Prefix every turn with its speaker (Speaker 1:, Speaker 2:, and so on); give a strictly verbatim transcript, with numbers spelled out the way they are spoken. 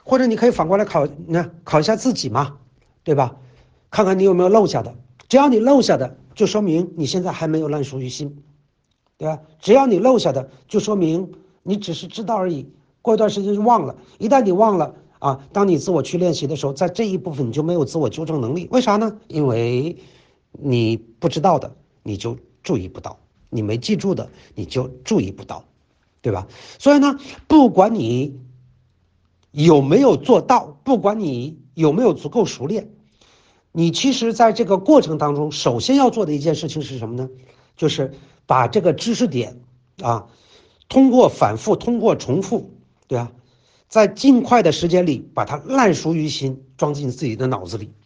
Speaker 1: 或者你可以反过来考，那考一下自己嘛，对吧？看看你有没有漏下的，只要你漏下的，就说明你现在还没有烂熟于心，对吧？只要你漏下的，就说明你只是知道而已，过一段时间就忘了。一旦你忘了啊，当你自我去练习的时候，在这一部分你就没有自我纠正能力。为啥呢？因为你不知道的，你就注意不到；你没记住的，你就注意不到，对吧？所以呢，不管你有没有做到，不管你有没有足够熟练，你其实在这个过程当中，首先要做的一件事情是什么呢？就是把这个知识点啊，通过反复，通过重复，对吧？在尽快的时间里把它烂熟于心，装进自己的脑子里。